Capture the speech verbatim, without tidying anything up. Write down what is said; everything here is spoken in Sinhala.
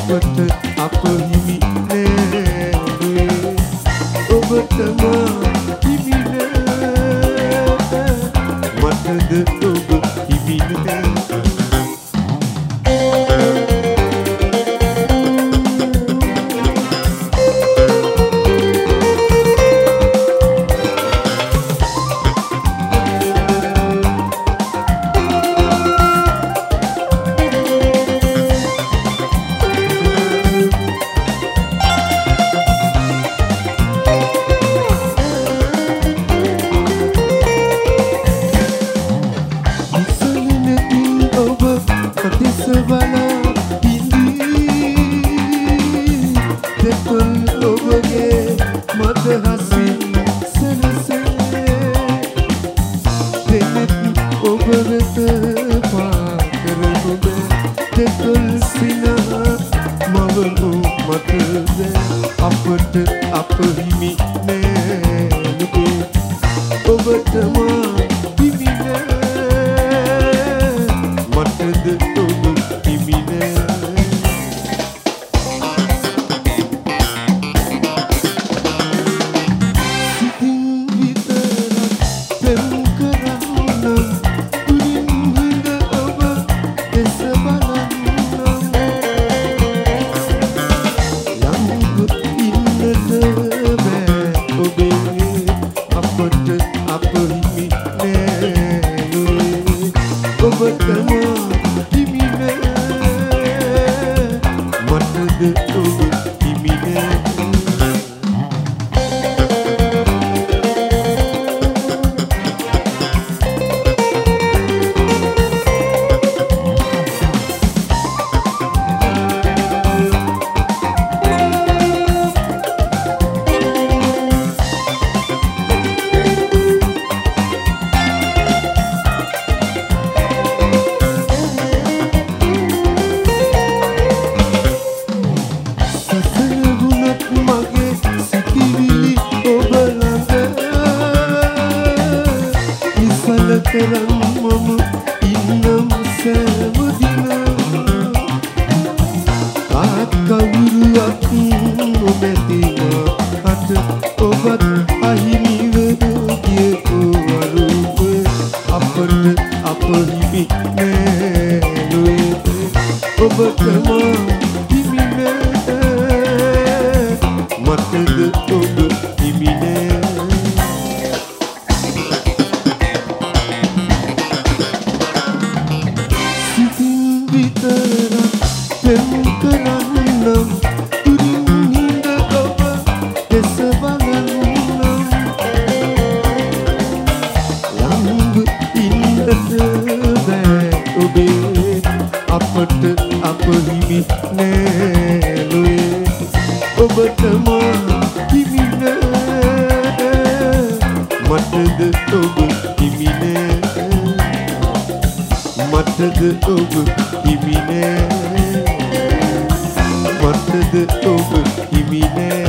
අපට අප හිමි නෑ ඔබටම හිමි නෑ මටද ඔබ හිමි නෑ අපට අප හිමි නෑ නුඹේ ඔබටම හිමි නෑ මටද ඔබ හිමි නෑ සිතින් විතරක් පෙම් කරන්නම් උඩින් හිඳ ඔබ දෙස බලන්නම් ඔබටම හිමි නෑ මටද ඔබ හිමි නෑ කරන් මම ඉන්නම් සෑමදින කාත් කවුරුවත් නොමැතිව අට ඔබත් අහිමිව ගිය අරුව අපට අප හිමි නෑ නොවේ ඔබටම හිමි නෑ මටද ඔබ හිමි නෑ පෙම් කරන්නම් උඩින් හිඳ ඔබ දෙස බලන්නම් ළඟ ඉන්නට බෑ ඔබේ අපට අප හිමි නෑ නොවේ ඔබටම හිමි නෑ මටද ඔබ හිමි නෑ මටද ඔබ හිමි නෑ මටද ඔබ හිමි නෑ